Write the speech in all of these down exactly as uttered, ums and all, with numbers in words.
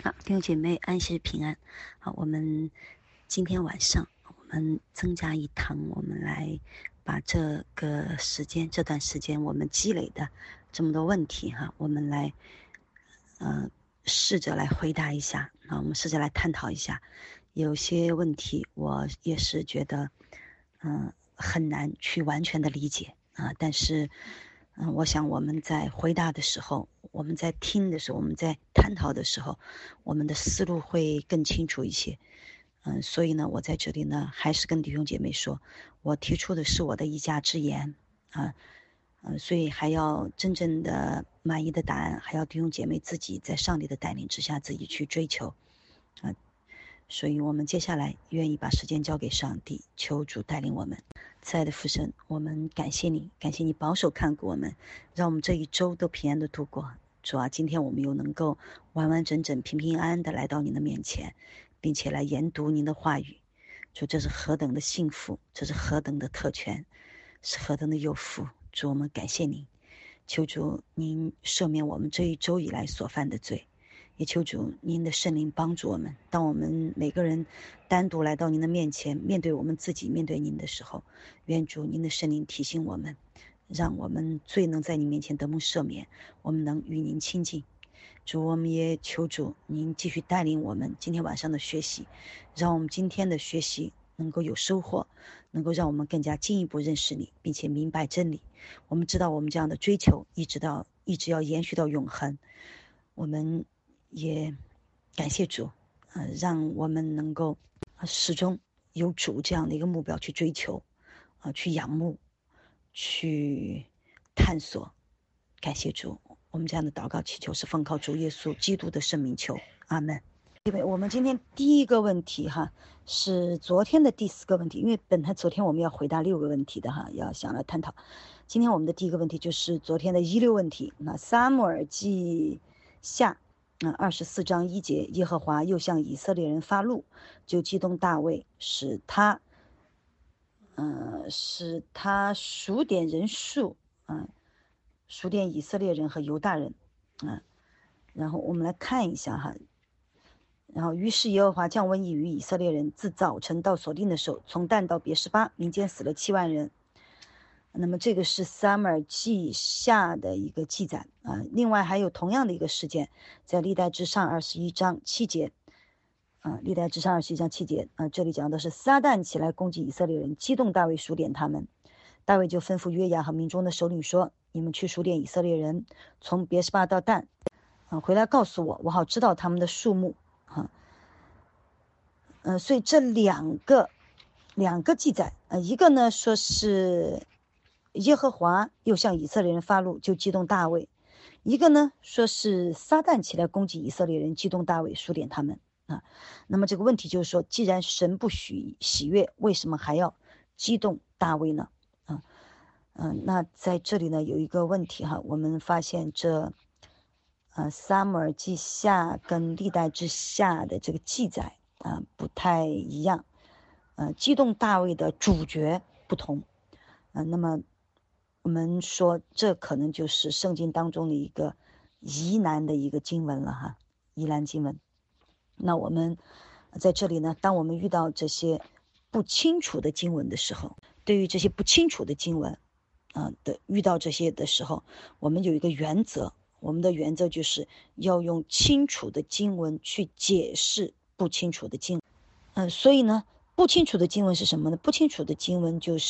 好，弟兄姐妹安息平安。好，我们今天晚上我们增加一堂，我们来把这个时间这段时间我们积累的这么多问题哈，我们来呃试着来回答一下啊，我们试着来探讨一下。有些问题我也是觉得嗯、呃、很难去完全的理解啊，但是嗯、呃，我想我们在回答的时候，我们在听的时候，我们在探讨的时候，我们的思路会更清楚一些。嗯，所以呢，我在这里呢，还是跟弟兄姐妹说，我提出的是我的一家之言啊，嗯，所以还要真正的满意的答案，还要弟兄姐妹自己在上帝的带领之下自己去追求啊。所以我们接下来愿意把时间交给上帝，求主带领我们。慈爱的父神，我们感谢你，感谢你保守看顾我们，让我们这一周都平安的度过。主啊，今天我们又能够完完整整、平平安安的来到您的面前，并且来研读您的话语。主，这是何等的幸福，这是何等的特权，是何等的有福。主，我们感谢您，求主您赦免我们这一周以来所犯的罪，也求主您的圣灵帮助我们。当我们每个人单独来到您的面前，面对我们自己，面对您的时候，愿主您的圣灵提醒我们，让我们罪能在你面前得蒙赦免，我们能与您亲近。主，我们也求主您继续带领我们今天晚上的学习，让我们今天的学习能够有收获，能够让我们更加进一步认识你，并且明白真理。我们知道我们这样的追求一直到一直要延续到永恒。我们也感谢主，呃，让我们能够始终有主这样的一个目标去追求，啊、呃，去仰慕，去探索。感谢主，我们这样的祷告祈求是奉靠主耶稣基督的圣名求，阿门。因为我们今天第一个问题哈，是昨天的第四个问题，因为本来昨天我们要回答六个问题的哈，要想来探讨。今天我们的第一个问题就是昨天的一六问题。那撒母耳记下嗯二十四章一节，耶和华又向以色列人发怒，就激动大卫，使他嗯、呃、使他数点人数，嗯、呃、数点以色列人和犹大人，嗯、呃、然后我们来看一下哈。然后于是耶和华降瘟疫于以色列人，自早晨到所定的时候，从但到别是巴，民间死了七万人。那么这个是撒母耳记下的一个记载啊。另外还有同样的一个事件，在历代志上二十一章七节啊，历代志上二十一章七节啊，这里讲的是撒旦起来攻击以色列人，激动大卫数点他们。大卫就吩咐约押和民中的首领说：“你们去数点以色列人，从别是巴到但，啊，回来告诉我，我好知道他们的数目。”啊，呃，所以这两个两个记载，呃，一个呢说是耶和华又向以色列人发怒，就激动大卫；一个呢说是撒旦起来攻击以色列人，激动大卫数点他们啊。那么这个问题就是说，既然神不许喜悦，为什么还要激动大卫呢？啊，嗯、呃，那在这里呢有一个问题哈，我们发现这。呃，撒母耳记下跟历代志下的这个记载啊、呃、不太一样，呃，激动大卫的主角不同，呃，那么我们说这可能就是圣经当中的一个疑难的一个经文了哈，疑难经文。那我们在这里呢，当我们遇到这些不清楚的经文的时候，对于这些不清楚的经文啊、呃、的遇到这些的时候，我们有一个原则。我们的原则就是要用清楚的经文去解释不清楚的经文。嗯、呃，所以呢，不清楚的经文是什么呢？不清楚的经文就是，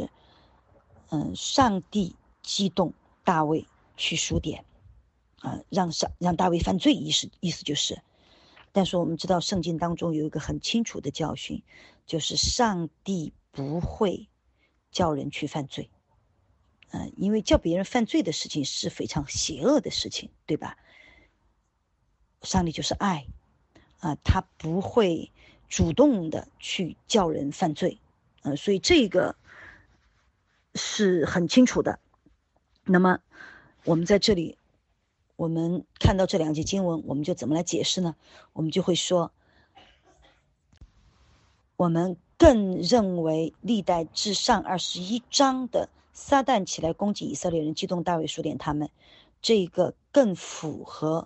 嗯、呃，上帝激动大卫去数点，啊、呃，让上让大卫犯罪，意思意思就是。但是我们知道圣经当中有一个很清楚的教训，就是上帝不会叫人去犯罪。嗯，因为叫别人犯罪的事情是非常邪恶的事情，对吧？上帝就是爱啊，他不会主动的去叫人犯罪，呃，所以这个是很清楚的。那么我们在这里，我们看到这两节经文，我们就怎么来解释呢？我们就会说，我们更认为历代志上二十一章的撒旦起来攻击以色列人，激动大卫数点他们，这个更符合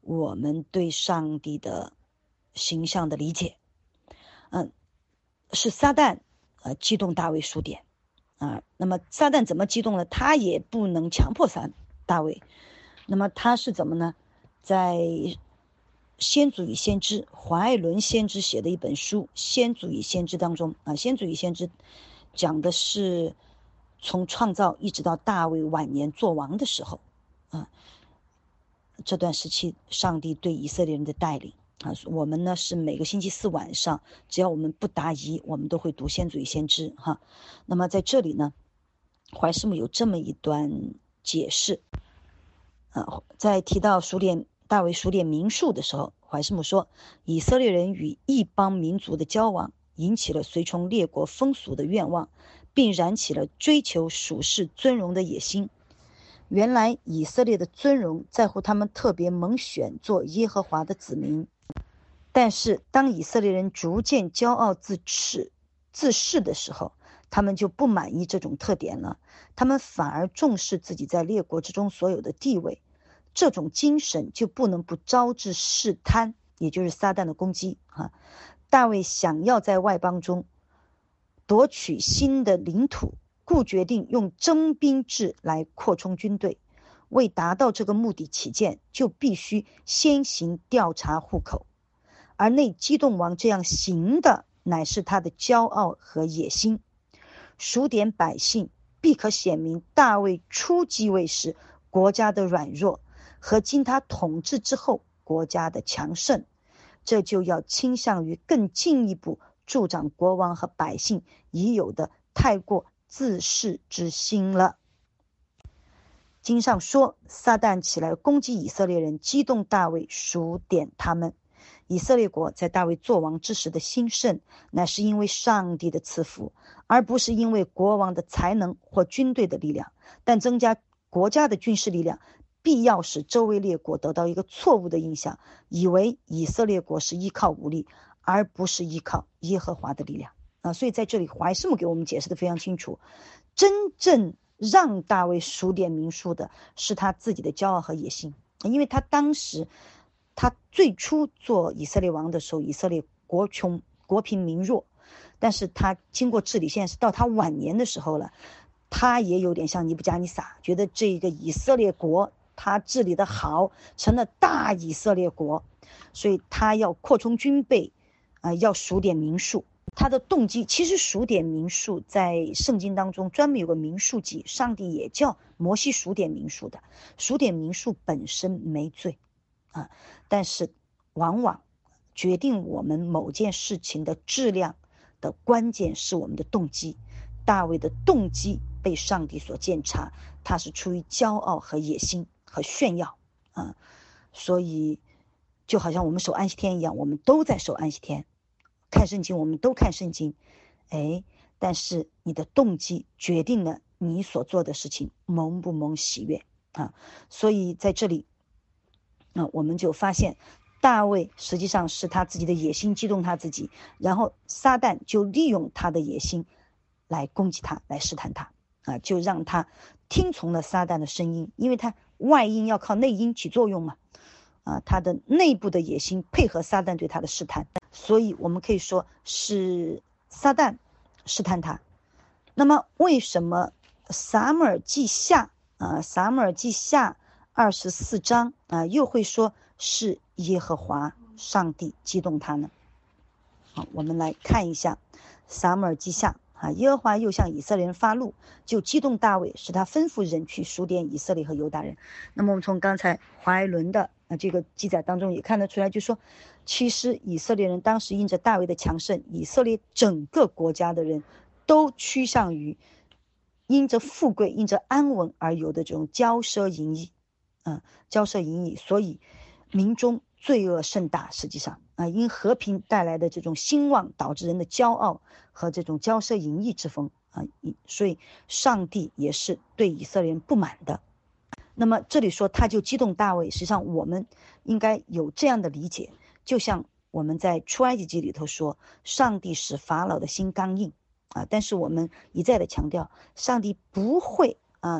我们对上帝的形象的理解。嗯，是撒旦呃激动大卫数点啊。那么撒旦怎么激动呢？他也不能强迫撒大卫。那么他是怎么呢？在先祖与先知华爱伦先知写的一本书《先祖与先知》当中啊，《先祖与先知》讲的是从创造一直到大卫晚年做王的时候啊，这段时期上帝对以色列人的带领啊。我们呢是每个星期四晚上，只要我们不答疑，我们都会读《先祖与先知》哈。那么在这里呢，怀师母有这么一段解释啊，在提到数点大卫数点民数的时候，怀师母说，以色列人与异邦民族的交往引起了随从列国风俗的愿望，并燃起了追求属世尊荣的野心。原来以色列的尊荣在乎他们特别蒙选做耶和华的子民，但是当以色列人逐渐骄傲自恃自恃的时候，他们就不满意这种特点了，他们反而重视自己在列国之中所有的地位。这种精神就不能不招致试探，也就是撒旦的攻击啊。大卫想要在外邦中夺取新的领土，故决定用征兵制来扩充军队。为达到这个目的起见，就必须先行调查户口。而内基动王这样行的，乃是他的骄傲和野心。数点百姓，必可显明大卫初继位时国家的软弱，和经他统治之后国家的强盛。这就要倾向于更进一步助长国王和百姓已有的太过自恃之心了。经上说，撒旦起来攻击以色列人，激动大卫数点他们。以色列国在大卫作王之时的兴盛，乃是因为上帝的赐福，而不是因为国王的才能或军队的力量。但增加国家的军事力量，必要使周围列国得到一个错误的印象，以为以色列国是依靠武力，而不是依靠耶和华的力量啊。所以在这里怀师母给我们解释的非常清楚，真正让大卫数点民数的是他自己的骄傲和野心。因为他当时他最初做以色列王的时候，以色列国穷国贫民弱，但是他经过治理，现在是到他晚年的时候了，他也有点像尼布加尼撒，觉得这个以色列国他治理的好，成了大以色列国，所以他要扩充军备，呃，要数点民数。他的动机其实数点民数在圣经当中专门有个民数记，上帝也叫摩西数点民数的。数点民数本身没罪啊，但是往往决定我们某件事情的质量的关键是我们的动机。大卫的动机被上帝所鉴察，他是出于骄傲和野心和炫耀啊，所以就好像我们守安息天一样，我们都在守安息天，看圣经我们都看圣经，哎，但是你的动机决定了你所做的事情蒙不蒙喜悦啊。所以在这里啊，我们就发现大卫实际上是他自己的野心激动他自己，然后撒旦就利用他的野心来攻击他，来试探他啊，就让他听从了撒旦的声音，因为他外因要靠内因起作用嘛啊，他的内部的野心配合撒旦对他的试探，所以我们可以说是撒旦试探他。那么为什么撒母耳记下啊，撒母耳记下二十四章啊，又会说是耶和华上帝激动他呢？好，我们来看一下撒母耳记下啊，耶和华又向以色列人发怒，就激动大卫，使他吩咐人去数点以色列和犹大人。那么我们从刚才华爱伦的啊这个记载当中也看得出来，就说其实以色列人当时因着大卫的强盛，以色列整个国家的人都趋向于因着富贵因着安稳而有的这种骄奢淫逸啊，骄奢淫逸，所以民中罪恶甚大。实际上啊，因和平带来的这种兴旺，导致人的骄傲和这种骄奢淫逸之风啊，所以上帝也是对以色列人不满的。那么这里说他就激动大卫，实际上我们应该有这样的理解，就像我们在出埃及记里头说，上帝使法老的心刚硬啊，但是我们一再的强调，上帝不会啊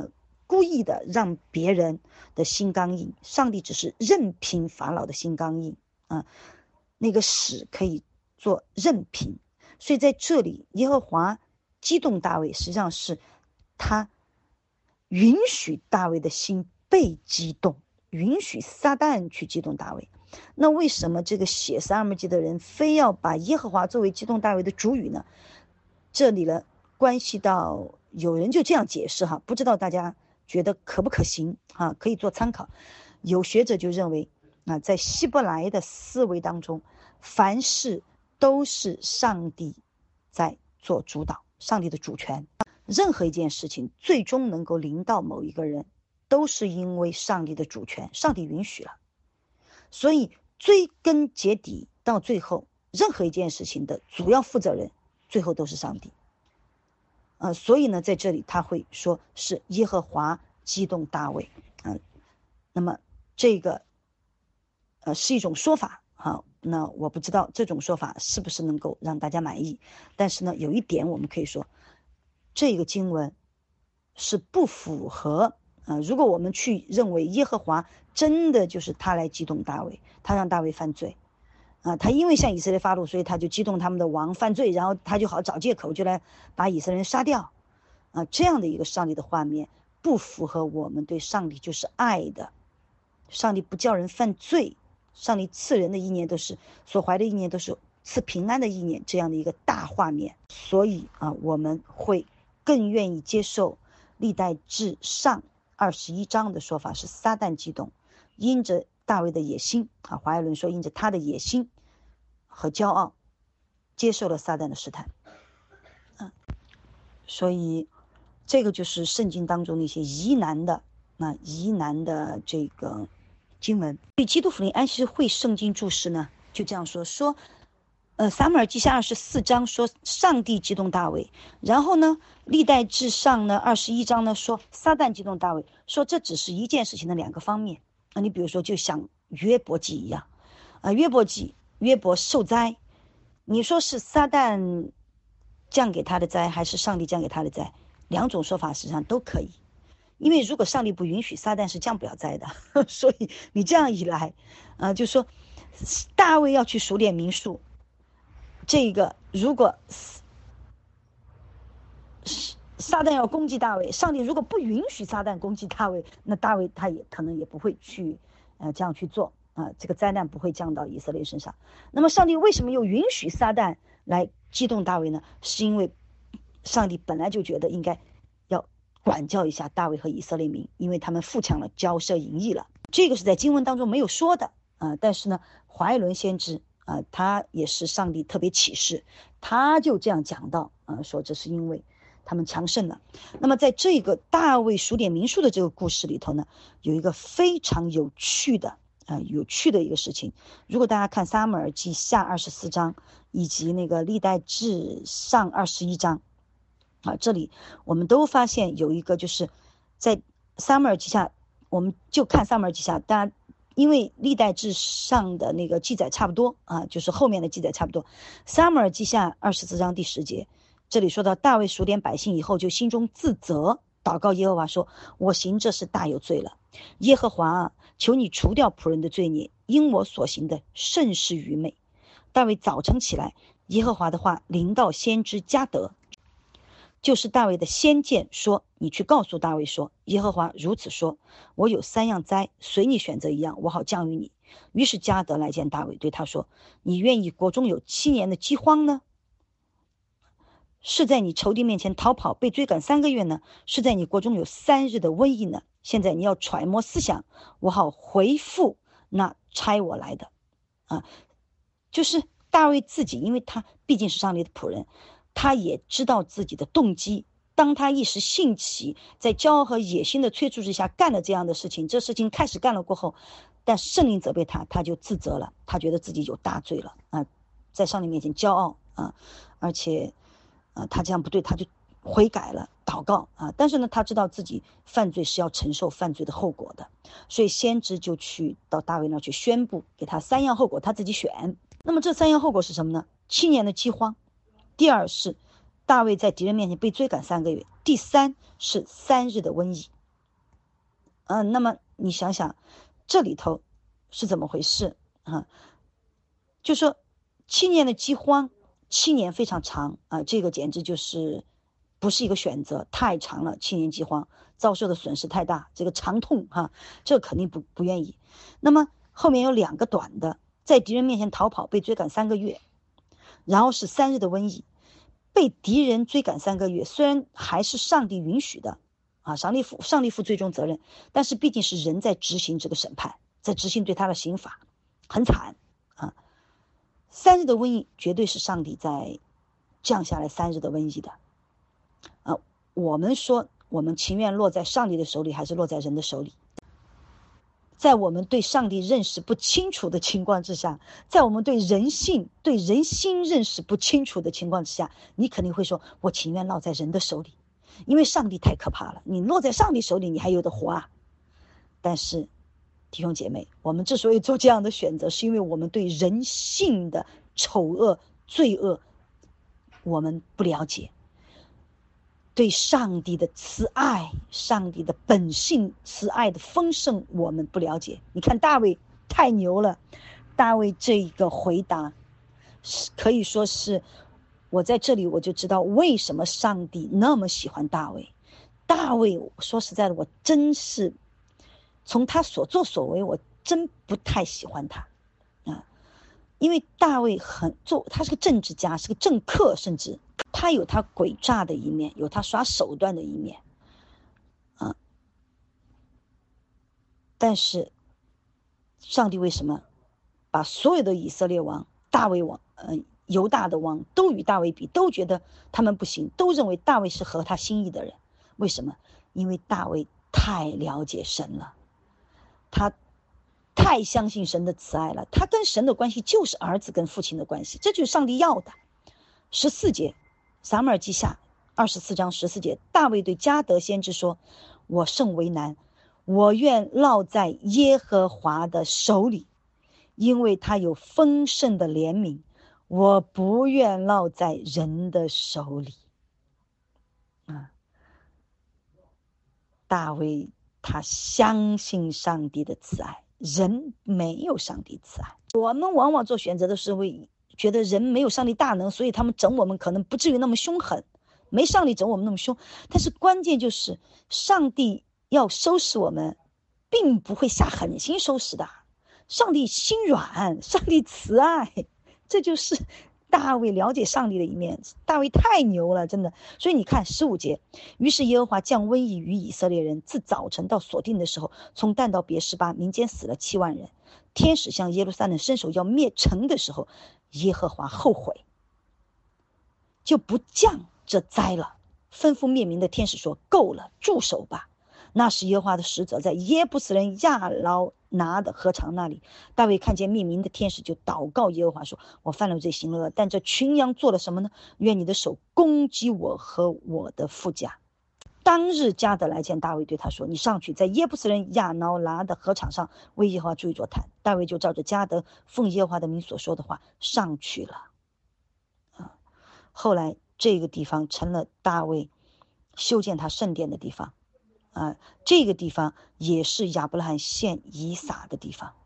故意的让别人的心刚硬，上帝只是任凭法老的心刚硬啊，那个使可以做任凭。所以在这里耶和华激动大卫，实际上是他允许大卫的心被激动，允许撒旦去激动大卫。那为什么这个写撒母耳记的人非要把耶和华作为激动大卫的主语呢？这里呢关系到有人就这样解释哈，不知道大家觉得可不可行啊？可以做参考。有学者就认为啊，在希伯来的思维当中，凡事都是上帝在做主导，上帝的主权。任何一件事情最终能够临到某一个人，都是因为上帝的主权，上帝允许了。所以追根结底，到最后任何一件事情的主要负责人最后都是上帝。呃，所以呢在这里他会说是耶和华激动大卫啊、呃，那么这个呃是一种说法啊，那我不知道这种说法是不是能够让大家满意，但是呢有一点我们可以说，这个经文是不符合呃，如果我们去认为耶和华真的就是他来激动大卫，他让大卫犯罪啊、呃，他因为向以色列发怒，所以他就激动他们的王犯罪，然后他就好找借口就来把以色列人杀掉啊、呃，这样的一个上帝的画面不符合我们对上帝就是爱的，上帝不叫人犯罪，上帝赐人的意念都是所怀的意念都是赐平安的意念，这样的一个大画面。所以啊、呃，我们会更愿意接受历代志上二十一章的说法是撒旦激动，因着大卫的野心啊，华爱伦说因着他的野心和骄傲接受了撒旦的试探、啊、所以这个就是圣经当中的一些疑难的那、啊、疑难的这个经文。对基督福音安息会圣经注释呢就这样说说呃，撒母耳记下二十四章说上帝激动大卫，然后呢历代志上呢二十一章呢说撒旦激动大卫，说这只是一件事情的两个方面。那你比如说就像约伯记一样啊、呃，约伯记约伯受灾，你说是撒旦降给他的灾还是上帝降给他的灾，两种说法实际上都可以，因为如果上帝不允许，撒旦是降不了灾的所以你这样一来啊、呃，就说大卫要去数点民数，这个如果撒旦要攻击大卫，上帝如果不允许撒旦攻击大卫，那大卫他也可能也不会去呃这样去做啊、呃，这个灾难不会降到以色列身上。那么上帝为什么又允许撒旦来激动大卫呢？是因为上帝本来就觉得应该要管教一下大卫和以色列民，因为他们富强了，骄奢淫逸了。这个是在经文当中没有说的啊、呃，但是呢华爱伦先知啊、呃，他也是上帝特别启示，他就这样讲到啊、呃，说这是因为他们强盛了。那么在这个大卫数点民数的这个故事里头呢，有一个非常有趣的啊、呃、有趣的一个事情。如果大家看撒母耳记下二十四章以及那个历代志上二十一章啊，这里我们都发现有一个就是在撒母耳记下，我们就看撒母耳记下，大家因为历代志上的那个记载差不多啊，就是后面的记载差不多。撒母耳记下二十四章第十节，这里说到大卫数点百姓以后，就心中自责，祷告耶和华说：我行这事大有罪了，耶和华啊，求你除掉仆人的罪孽，因我所行的甚是愚昧。大卫早晨起来，耶和华的话临到先知迦得，就是大卫的先见，说你去告诉大卫说，耶和华如此说，我有三样灾，随你选择一样，我好降于你。于是迦得来见大卫，对他说，你愿意国中有七年的饥荒呢，是在你仇敌面前逃跑被追赶三个月呢，是在你国中有三日的瘟疫呢？现在你要揣摩思想，我好回复那差我来的啊。就是大卫自己，因为他毕竟是上帝的仆人，他也知道自己的动机，当他一时兴起，在骄傲和野心的催促之下干了这样的事情，这事情开始干了过后，但圣灵责备他，他就自责了，他觉得自己有大罪了啊，在上帝面前骄傲啊，而且啊他这样不对，他就悔改了，祷告啊，但是呢他知道自己犯罪是要承受犯罪的后果的，所以先知就去到大卫那儿去宣布，给他三样后果，他自己选。那么这三样后果是什么呢？七年的饥荒，第二是大卫在敌人面前被追赶三个月，第三是三日的瘟疫嗯、呃，那么你想想这里头是怎么回事啊？就说七年的饥荒，七年非常长啊，这个简直就是不是一个选择，太长了。七年饥荒遭受的损失太大，这个长痛哈、啊，这肯定不不愿意。那么后面有两个短的，在敌人面前逃跑，被追赶三个月，然后是三日的瘟疫，被敌人追赶三个月，虽然还是上帝允许的啊，上帝负上帝负最终责任，但是毕竟是人在执行这个审判，在执行对他的刑罚，很惨啊。三日的瘟疫绝对是上帝在降下来三日的瘟疫的啊。我们说我们情愿落在上帝的手里，还是落在人的手里？在我们对上帝认识不清楚的情况之下，在我们对人性对人心认识不清楚的情况之下，你肯定会说我情愿落在人的手里，因为上帝太可怕了，你落在上帝手里你还有得活啊。但是弟兄姐妹，我们之所以做这样的选择，是因为我们对人性的丑恶罪恶我们不了解，对上帝的慈爱，上帝的本性慈爱的丰盛我们不了解。你看大卫太牛了，大卫这个回答可以说是我在这里我就知道为什么上帝那么喜欢大卫。大卫说实在的，我真是从他所作所为我真不太喜欢他啊，因为大卫很做，他是个政治家，是个政客，甚至他有他诡诈的一面，有他耍手段的一面啊。但是上帝为什么把所有的以色列王大卫王呃犹大的王都与大卫比，都觉得他们不行，都认为大卫是合他心意的人？为什么？因为大卫太了解神了，他太相信神的慈爱了，他跟神的关系就是儿子跟父亲的关系，这就是上帝要的。十四节撒母耳记下二十四章十四节，大卫对迦得先知说，我甚为难，我愿落在耶和华的手里，因为他有丰盛的怜悯，我不愿落在人的手里啊。大卫他相信上帝的慈爱，人没有上帝慈爱。我们往往做选择的时候会觉得人没有上帝大能，所以他们整我们可能不至于那么凶狠，没上帝整我们那么凶。但是关键就是上帝要收拾我们并不会下狠心收拾的，上帝心软，上帝慈爱，这就是大卫了解上帝的一面。大卫太牛了，真的。所以你看十五节，于是耶和华降瘟疫于以色列人，自早晨到所定的时候，从但到别是巴，民间死了七万人。天使向耶路撒冷伸手要灭城的时候，耶和华后悔，就不降这灾了，吩咐灭民的天使说，够了，住手吧。那时耶和华的使者在耶布斯人亚劳拿的河场那里，大卫看见灭民的天使，就祷告耶和华说，我犯了罪行了恶，但这群羊做了什么呢？愿你的手攻击我和我的父家。当日迦得来见大卫，对他说，你上去在耶布斯人亚劳拿的河场上为耶和华筑一座坛。大卫就照着迦得奉耶和华的名所说的话上去了啊。后来这个地方成了大卫修建他圣殿的地方啊，这个地方也是亚伯拉罕献以撒的地方。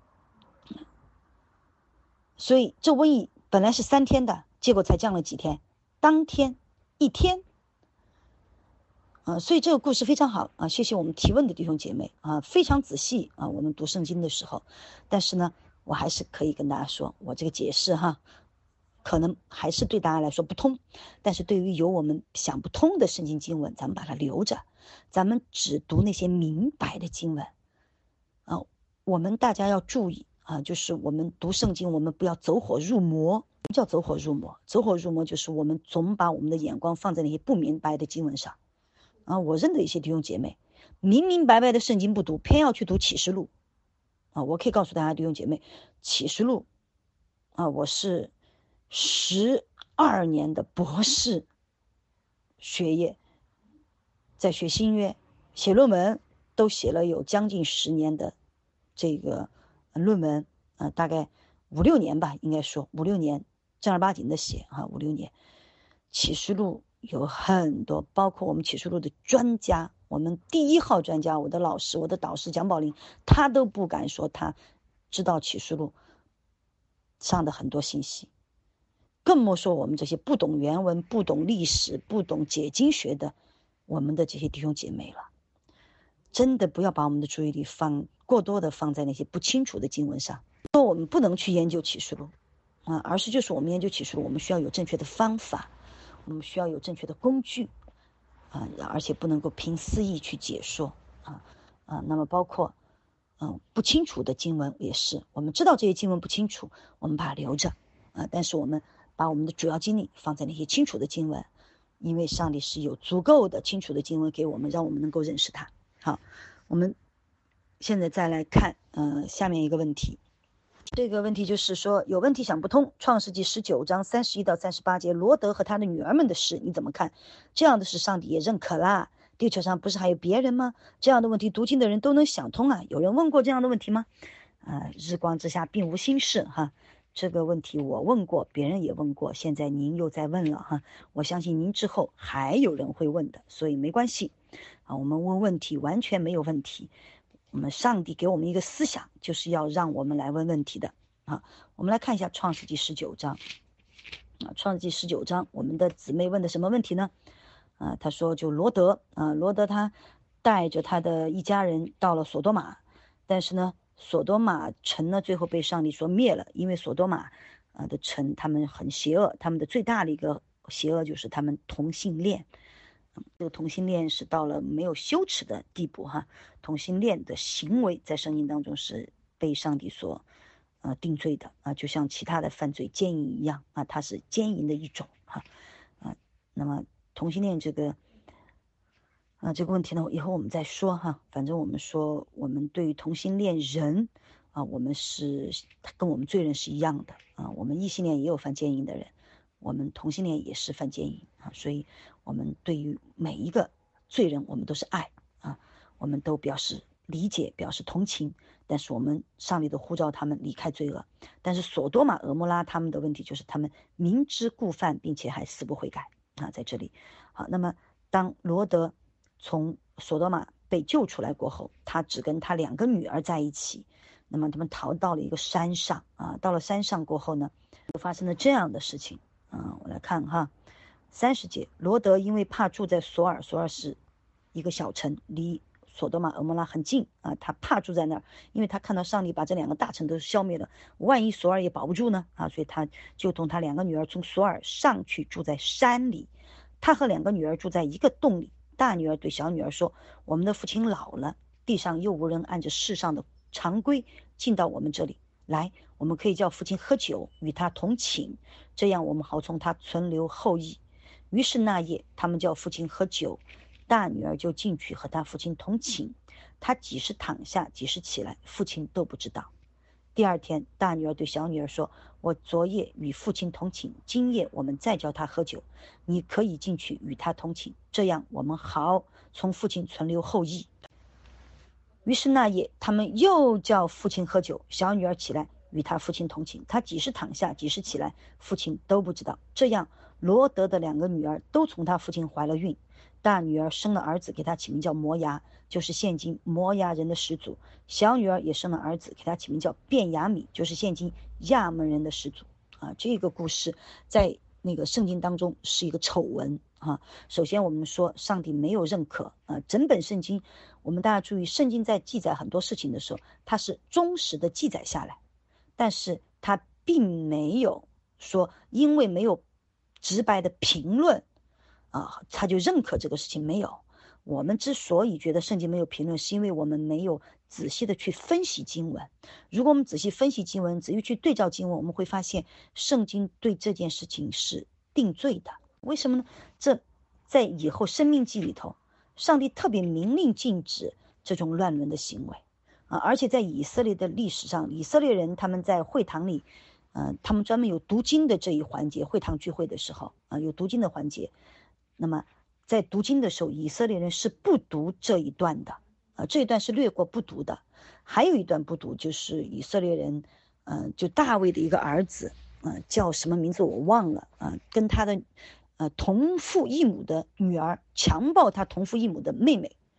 所以这瘟疫本来是三天的，结果才降了几天，当天一天啊。所以这个故事非常好啊，谢谢我们提问的弟兄姐妹啊，非常仔细啊，我们读圣经的时候。但是呢，我还是可以跟大家说，我这个解释哈，可能还是对大家来说不通，但是对于有我们想不通的圣经经文，咱们把它留着，咱们只读那些明白的经文啊。我们大家要注意啊，就是我们读圣经，我们不要走火入魔。不叫走火入魔，走火入魔就是我们总把我们的眼光放在那些不明白的经文上啊。我认得一些弟兄姐妹，明明白白的圣经不读，偏要去读启示录啊。我可以告诉大家，弟兄姐妹，启示录啊，我是十二年的博士学业，在学新约，写论文都写了有将近十年的这个论文啊，大概五六年吧，应该说五六年，正儿八经的写啊，五六年。启示录有很多，包括我们启示录的专家， 我们第一号专家，我的老师，我的导师蒋宝林，他都不敢说他知道启示录上的很多信息，更莫说我们这些不懂原文、不懂历史、不懂解经学的我们的这些弟兄姐妹了。真的不要把我们的注意力放过多的放在那些不清楚的经文上。说我们不能去研究启示录啊，而是就是我们研究启示录，我们需要有正确的方法，我们需要有正确的工具啊，而且不能够凭私意去解说啊啊。那么包括嗯不清楚的经文也是，我们知道这些经文不清楚，我们把它留着啊，但是我们把我们的主要精力放在那些清楚的经文，因为上帝是有足够的清楚的经文给我们，让我们能够认识它。好，我们现在再来看呃下面一个问题。这个问题就是说，有问题想不通，创世纪十九章三十一到三十八节，罗德和他的女儿们的事你怎么看？这样的事上帝也认可啦，地球上不是还有别人吗？这样的问题读经的人都能想通啊。有人问过这样的问题吗？呃，日光之下并无新事哈。这个问题我问过，别人也问过，现在您又在问了哈。我相信您之后还有人会问的，所以没关系啊。我们问问题完全没有问题。我们上帝给我们一个思想，就是要让我们来问问题的啊。我们来看一下创世纪十九章啊，创世纪十九章，我们的姊妹问的什么问题呢？啊，他说就罗德啊，罗德他带着他的一家人到了索多玛，但是呢，索多玛城呢最后被上帝说灭了，因为索多玛啊的城他们很邪恶，他们的最大的一个邪恶就是他们同性恋。这个同性恋是到了没有羞耻的地步哈，同性恋的行为在圣经当中是被上帝所呃定罪的啊，就像其他的犯罪奸淫一样啊，它是奸淫的一种哈啊。那么同性恋这个啊这个问题呢，以后我们再说哈。反正我们说，我们对于同性恋人啊，我们是跟我们罪人是一样的啊，我们异性恋也有犯奸淫的人。我们同性恋也是犯奸淫啊，所以我们对于每一个罪人，我们都是爱啊，我们都表示理解，表示同情。但是我们上帝都呼召他们离开罪恶。但是索多玛、俄摩拉他们的问题就是他们明知故犯，并且还死不悔改啊，在这里。好，那么当罗德从索多玛被救出来过后，他只跟他两个女儿在一起。那么他们逃到了一个山上啊，到了山上过后呢，就发生了这样的事情。啊，我来看哈，三十节，罗德因为怕住在索尔，索尔是一个小城，离索多玛、俄摩拉很近啊，他怕住在那儿，因为他看到上帝把这两个大城都消灭了，万一索尔也保不住呢啊，所以他就同他两个女儿从索尔上去住在山里。他和两个女儿住在一个洞里，大女儿对小女儿说：“我们的父亲老了，地上又无人按着世上的常规进到我们这里来，我们可以叫父亲喝酒，与他同寝，这样我们好从他存留后裔。”于是那夜他们叫父亲喝酒，大女儿就进去和他父亲同寝，他几时躺下几时起来，父亲都不知道。第二天大女儿对小女儿说：“我昨夜与父亲同寝，今夜我们再叫他喝酒，你可以进去与他同寝，这样我们好从父亲存留后裔。”于是那夜他们又叫父亲喝酒，小女儿起来与他父亲同寝，他几时躺下几时起来，父亲都不知道。这样罗德的两个女儿都从他父亲怀了孕，大女儿生了儿子，给他起名叫摩押，就是现今摩押人的始祖。小女儿也生了儿子，给他起名叫便雅悯，就是现今亚门人的始祖啊。这个故事在那个圣经当中是一个丑闻啊。首先我们说上帝没有认可啊，整本圣经我们大家注意，圣经在记载很多事情的时候，它是忠实的记载下来，但是它并没有说因为没有直白的评论啊，他就认可这个事情。没有。我们之所以觉得圣经没有评论，是因为我们没有仔细的去分析经文。如果我们仔细分析经文，仔细去对照经文，我们会发现圣经对这件事情是定罪的。为什么呢？这在以后生命记里头，上帝特别明令禁止这种乱伦的行为啊！而且在以色列的历史上，以色列人他们在会堂里，呃，他们专门有读经的这一环节，会堂聚会的时候啊，有读经的环节。那么在读经的时候，以色列人是不读这一段的啊，这一段是略过不读的。还有一段不读，就是以色列人，呃，就大卫的一个儿子，呃，叫什么名字我忘了啊，跟他的呃同父异母的女儿强暴他同父异母的妹妹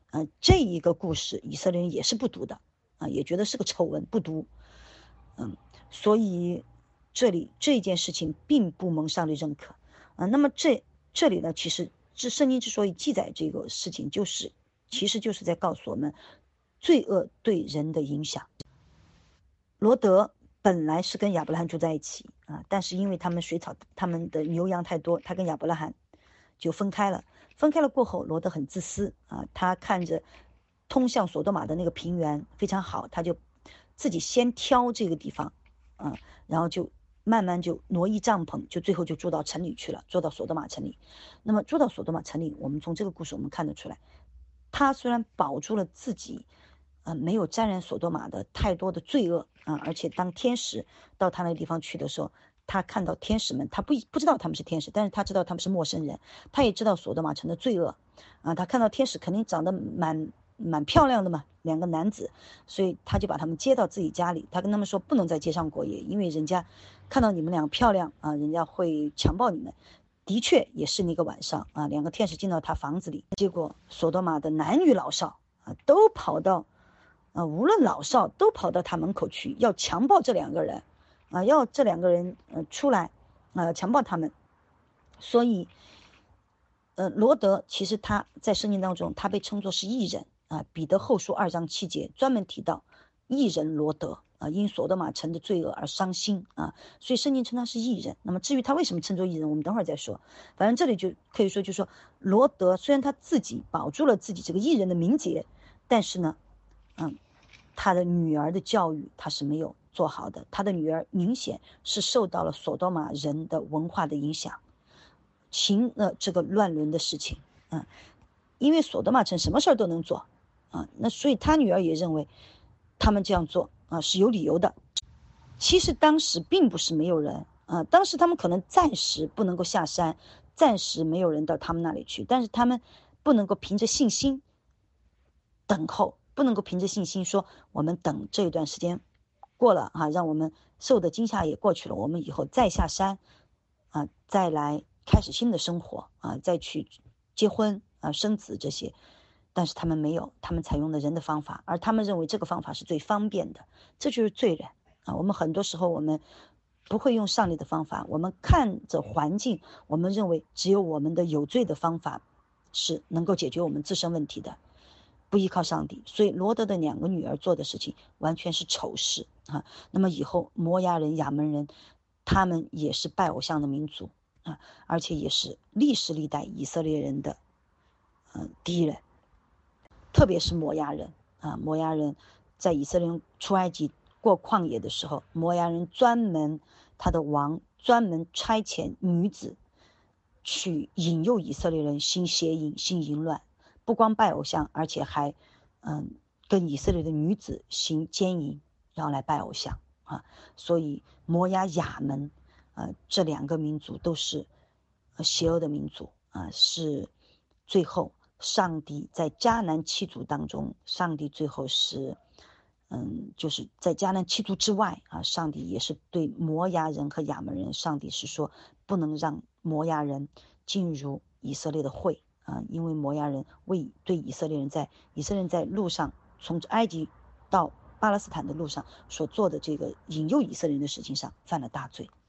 呃，这一个故事以色列人也是不读的啊，也觉得是个丑闻，不读。嗯，所以这里这件事情并不蒙上帝认可啊。那么这这里呢，其实这圣经之所以记载这个事情，就是其实就是在告诉我们罪恶对人的影响。罗德本来是跟亚伯拉罕住在一起啊，但是因为他们水草他们的牛羊太多，他跟亚伯拉罕就分开了。分开了过后，罗德很自私啊，他看着通向索多玛的那个平原非常好，他就自己先挑这个地方啊，然后就慢慢就挪移帐篷，就最后就住到城里去了，住到索多玛城里。那么住到索多玛城里，我们从这个故事我们看得出来，他虽然保住了自己呃，没有沾染索多玛的太多的罪恶啊，而且当天使到他那个地方去的时候，他看到天使们，他不不知道他们是天使，但是他知道他们是陌生人，他也知道索多玛城的罪恶啊，他看到天使肯定长得蛮蛮漂亮的嘛，两个男子，所以他就把他们接到自己家里，他跟他们说不能在街上过夜，因为人家看到你们俩漂亮啊，人家会强暴你们。的确也是那个晚上啊，两个天使进到他房子里，结果索多玛的男女老少啊都跑到。啊，无论老少都跑到他门口去，要强暴这两个人，啊，要这两个人呃出来，啊，强暴他们。所以，呃，罗德其实他在圣经当中，他被称作是义人啊。彼得后书二章七节专门提到义人罗德啊，因索多玛城的罪恶而伤心啊，所以圣经称他是义人。那么至于他为什么称作义人，我们等会儿再说。反正这里就可以说，就说罗德虽然他自己保住了自己这个义人的名节，但是呢，嗯。他的女儿的教育他是没有做好的，他的女儿明显是受到了索多玛人的文化的影响，行了这个乱伦的事情。嗯，因为索多玛城什么事都能做啊，那所以他女儿也认为他们这样做啊是有理由的。其实当时并不是没有人啊，当时他们可能暂时不能够下山，暂时没有人到他们那里去，但是他们不能够凭着信心等候。不能够凭着信心说我们等这一段时间过了啊，让我们受的惊吓也过去了，我们以后再下山啊，再来开始新的生活啊，再去结婚啊、生子这些。但是他们没有，他们采用了人的方法，而他们认为这个方法是最方便的，这就是罪人啊。我们很多时候我们不会用上帝的方法，我们看着环境，我们认为只有我们的有罪的方法是能够解决我们自身问题的，不依靠上帝。所以罗德的两个女儿做的事情完全是丑事啊。那么以后摩押人、亚门人，他们也是拜偶像的民族啊，而且也是历史历代以色列人的嗯敌人，特别是摩押人啊。摩押人在以色列人出埃及过旷野的时候，摩押人专门他的王专门差遣女子去引诱以色列人行邪淫、行淫乱。不光拜偶像，而且还，嗯，跟以色列的女子行奸淫，然后来拜偶像啊。所以摩押、亚门，呃，这两个民族都是，呃，邪恶的民族啊。是最后上帝在迦南七族当中，上帝最后是，嗯，就是在迦南七族之外啊，上帝也是对摩押人和亚门人，上帝是说不能让摩押人进入以色列的会。啊，因为摩押人为对以色列人在以色列人在路上从埃及到巴勒斯坦的路上所做的这个引诱以色列人的事情上犯了大罪。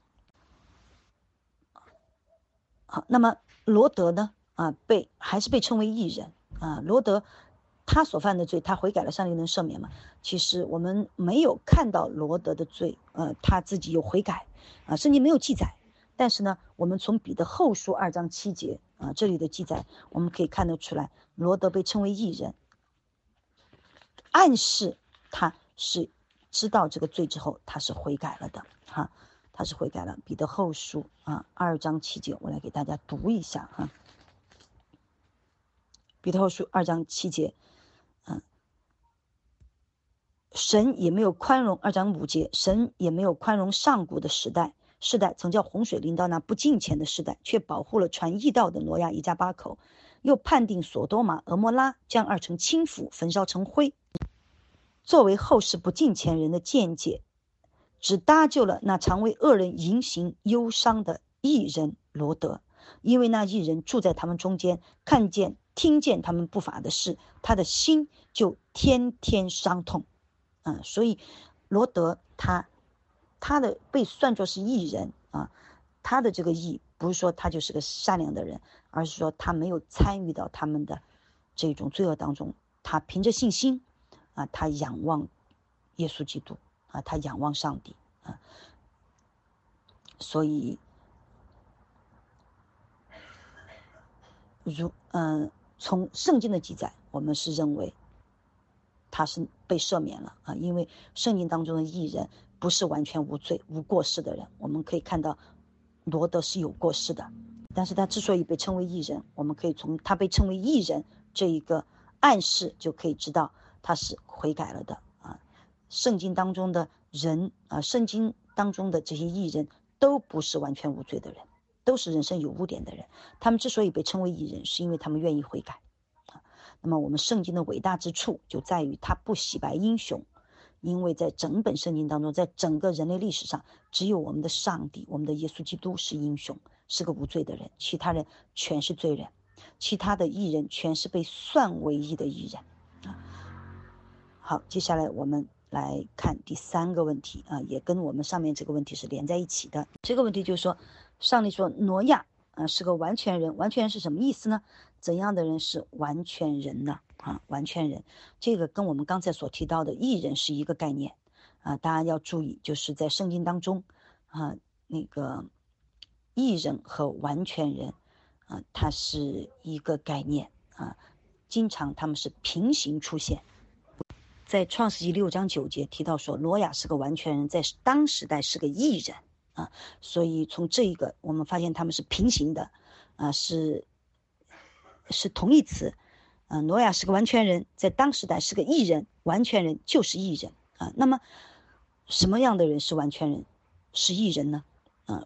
好，那么罗德呢？啊，被还是被称为义人啊。罗德他所犯的罪，他悔改了，上帝能赦免吗？其实我们没有看到罗德的罪，呃，他自己有悔改啊，圣经没有记载。但是呢，我们从彼得后书二章七节啊这里的记载，我们可以看得出来，罗德被称为义人，暗示他是知道这个罪之后，他是悔改了的哈、啊，他是悔改了。彼得后书啊二章七节，我来给大家读一下哈、啊。彼得后书二章七节，嗯、啊，神也没有宽容，二章五节，神也没有宽容上古的时代。世代曾叫洪水临到那不敬虔的世代，却保护了传义道的挪亚一家八口，又判定索多玛、俄摩拉将二城倾覆，焚烧成灰，作为后世不敬虔人的见解，只搭救了那常为恶人淫行忧伤的义人罗德，因为那义人住在他们中间，看见听见他们不法的事，他的心就天天伤痛。嗯，所以罗德他他的被算作是义人啊，他的这个义不是说他就是个善良的人，而是说他没有参与到他们的这种罪恶当中，他凭着信心啊，他仰望耶稣基督啊，他仰望上帝啊，所以如嗯、呃，从圣经的记载，我们是认为他是被赦免了啊，因为圣经当中的义人不是完全无罪无过失的人。我们可以看到罗德是有过失的，但是他之所以被称为义人，我们可以从他被称为义人这一个暗示就可以知道他是悔改了的啊。圣经当中的人啊，圣经当中的这些义人都不是完全无罪的人，都是人生有污点的人。他们之所以被称为义人，是因为他们愿意悔改。那么我们圣经的伟大之处就在于它不洗白英雄，因为在整本圣经当中，在整个人类历史上，只有我们的上帝，我们的耶稣基督是英雄，是个无罪的人，其他人全是罪人，其他的义人全是被算为义的义人。好，接下来我们来看第三个问题啊，也跟我们上面这个问题是连在一起的。这个问题就是说，上帝说挪亚啊是个完全人，完全人是什么意思呢？怎样的人是完全人呢？啊，完全人，这个跟我们刚才所提到的义人是一个概念啊。大家要注意，就是在圣经当中啊，那个义人和完全人啊，它是一个概念啊，经常他们是平行出现。在创世纪六章九节提到说，挪亚是个完全人，在当时代是个义人啊，所以从这一个我们发现他们是平行的啊，是是同义词。啊，挪亚是个完全人，在当时代是个义人，完全人就是义人啊。那么什么样的人是完全人，是义人呢？啊，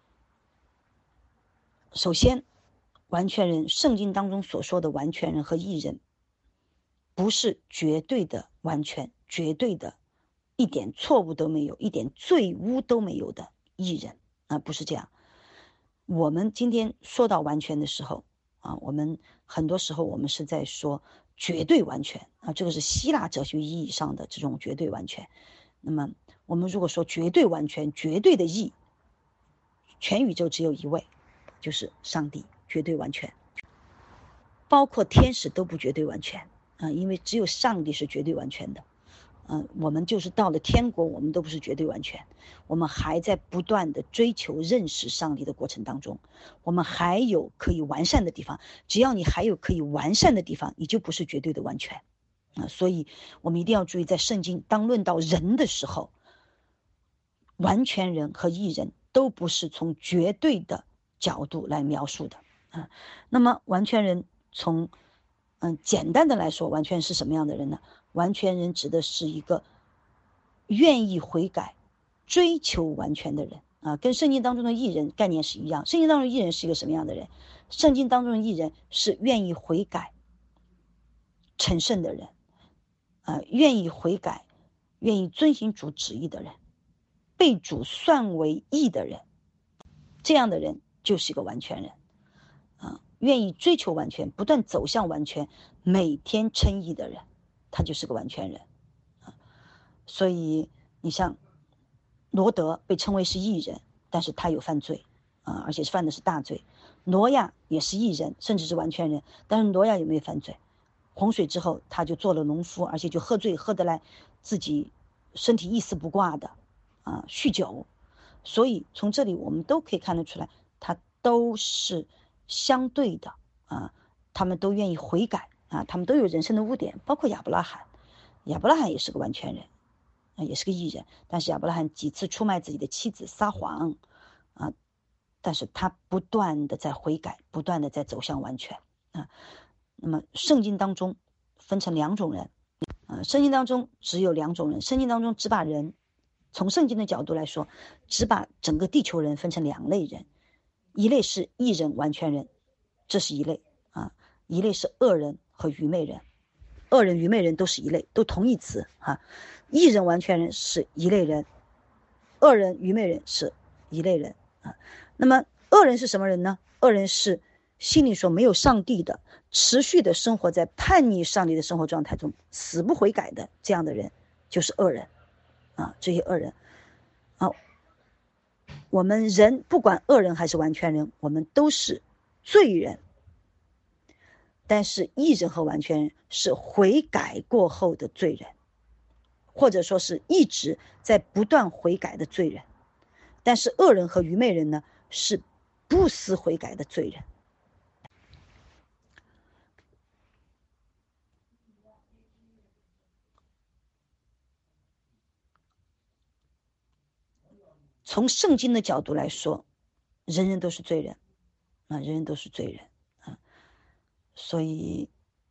首先，完全人，圣经当中所说的完全人和义人，不是绝对的完全，绝对的一点错误都没有，一点罪污都没有的义人啊，不是这样。我们今天说到完全的时候啊，我们很多时候我们是在说绝对完全啊，这个是希腊哲学意义上的这种绝对完全。那么我们如果说绝对完全，绝对的义，全宇宙只有一位，就是上帝，绝对完全，包括天使都不绝对完全啊，因为只有上帝是绝对完全的。嗯，我们就是到了天国，我们都不是绝对完全，我们还在不断的追求认识上帝的过程当中，我们还有可以完善的地方。只要你还有可以完善的地方，你就不是绝对的完全啊。所以我们一定要注意，在圣经当论到人的时候，完全人和义人都不是从绝对的角度来描述的啊。那么完全人从嗯简单的来说，完全是什么样的人呢？完全人指的是一个愿意悔改、追求完全的人啊，跟圣经当中的义人概念是一样。圣经当中的义人是一个什么样的人？圣经当中的义人是愿意悔改、成圣的人啊，愿意悔改、愿意遵行主旨意的人，被主算为义的人，这样的人就是一个完全人啊，愿意追求完全、不断走向完全、每天称义的人，他就是个完全人啊。所以你像罗德被称为是义人，但是他有犯罪啊，而且犯的是大罪。挪亚也是义人，甚至是完全人，但是挪亚有没有犯罪？洪水之后他就做了农夫，而且就喝醉，喝得来自己身体一丝不挂的啊，酗酒。所以从这里我们都可以看得出来，他都是相对的啊，他们都愿意悔改啊，他们都有人生的污点，包括亚伯拉罕。亚伯拉罕也是个完全人啊，也是个义人，但是亚伯拉罕几次出卖自己的妻子，撒谎啊，但是他不断的在悔改，不断的在走向完全啊。那么圣经当中分成两种人啊，圣经当中只有两种人，圣经当中只把人，从圣经的角度来说，只把整个地球人分成两类人，一类是义人完全人，这是一类啊，一类是恶人和愚昧人。恶人愚昧人都是一类，都同义词啊。义人完全人是一类人，恶人愚昧人是一类人啊。那么恶人是什么人呢？恶人是心里说没有上帝的，持续的生活在叛逆上帝的生活状态中，死不悔改的这样的人就是恶人啊！这些恶人啊，我们人不管恶人还是完全人，我们都是罪人。但是义人和完全人是悔改过后的罪人，或者说是一直在不断悔改的罪人。但是恶人和愚昧人呢，是不思悔改的罪人。从圣经的角度来说，人人都是罪人啊，人人都是罪人啊，所以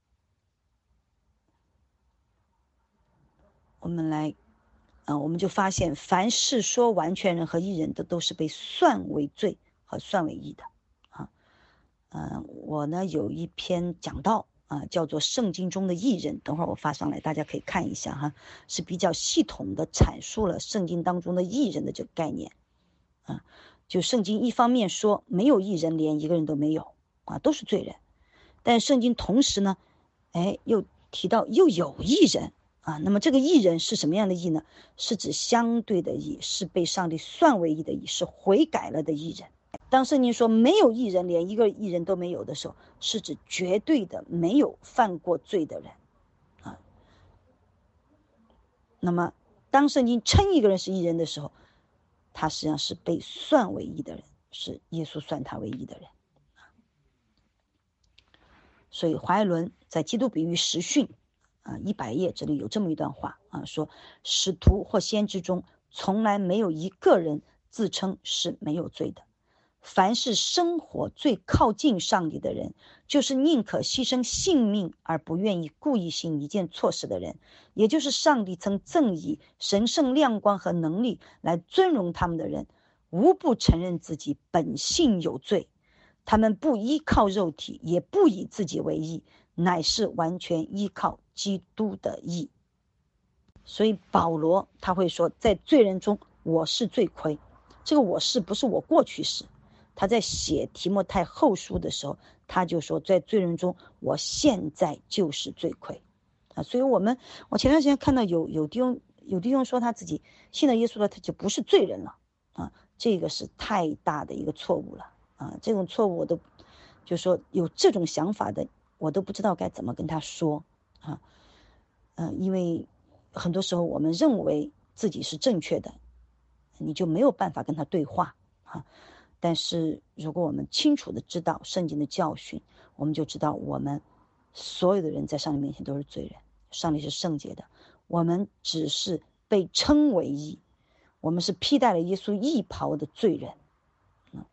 我们来啊，我们就发现，凡是说完全人和义人的，都是被算为罪和算为义的啊。嗯，我呢有一篇讲道啊，叫做《圣经中的义人》，等会儿我发上来，大家可以看一下哈，是比较系统的阐述了圣经当中的义人的这个概念啊。就圣经一方面说没有义人，连一个人都没有啊，都是罪人，但圣经同时呢，哎，又提到又有义人啊。那么这个义人是什么样的义呢？是指相对的义，是被上帝算为义的义，是悔改了的义人。当圣经说没有义人，连一个义人都没有的时候，是指绝对的没有犯过罪的人啊。那么当圣经称一个人是义人的时候，他实际上是被算为义的人，是耶稣算他为义的人。所以华爱伦在基督比喻实训啊一百页这里有这么一段话啊，说使徒或先知中从来没有一个人自称是没有罪的。凡是生活最靠近上帝的人，就是宁可牺牲性命而不愿意故意行一件错事的人，也就是上帝曾赠以神圣亮光和能力来尊荣他们的人，无不承认自己本性有罪。他们不依靠肉体，也不以自己为义，乃是完全依靠基督的义。所以保罗他会说，在罪人中我是罪魁。这个我是不是我过去式，他在写提摩太后书的时候，他就说在罪人中我现在就是罪魁啊。所以我们我前段时间看到有有弟兄有弟兄说他自己信了耶稣了，他就不是罪人了啊，这个是太大的一个错误了啊。这种错误我都就说有这种想法的，我都不知道该怎么跟他说啊。嗯，因为很多时候我们认为自己是正确的，你就没有办法跟他对话啊。但是如果我们清楚的知道圣经的教训，我们就知道我们所有的人在上帝面前都是罪人，上帝是圣洁的，我们只是被称为义，我们是披戴了耶稣义袍的罪人。嗯、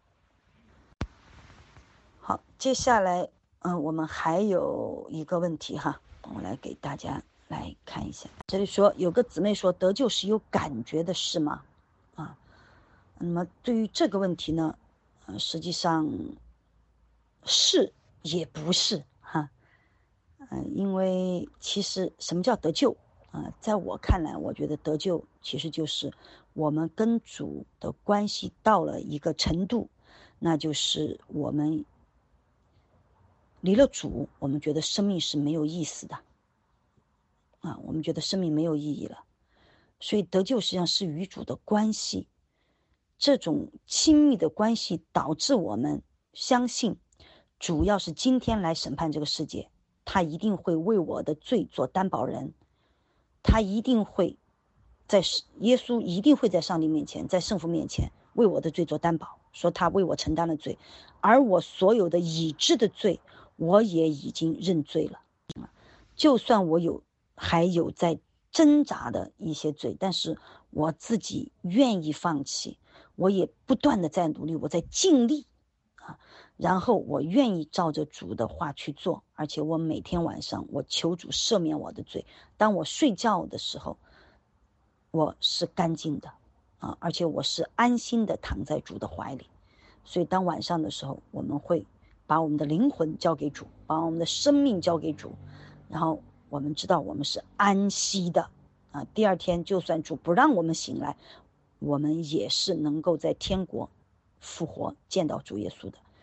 好，接下来嗯，我们还有一个问题哈，我来给大家来看一下。这里说有个姊妹说，得救是有感觉的事吗？啊，那么对于这个问题呢，呃，实际上是也不是哈，嗯、呃，因为其实什么叫得救啊、呃？在我看来，我觉得得救其实就是我们跟主的关系到了一个程度，那就是我们离了主，我们觉得生命是没有意思的啊，我们觉得生命没有意义了。所以得救实际上是与主的关系，这种亲密的关系导致我们相信，主要是今天来审判这个世界，他一定会为我的罪做担保人，他一定会在耶稣一定会在上帝面前，在圣父面前为我的罪做担保，说他为我承担了罪，而我所有的已知的罪，我也已经认罪了。就算我有还有在挣扎的一些罪，但是我自己愿意放弃，我也不断的在努力，我在尽力啊，然后我愿意照着主的话去做，而且我每天晚上我求主赦免我的罪，当我睡觉的时候我是干净的啊，而且我是安心的躺在主的怀里。所以当晚上的时候，我们会把我们的灵魂交给主，把我们的生命交给主，然后我们知道我们是安息的啊。第二天就算主不让我们醒来，我们也是能够在天国复活见到主耶稣的。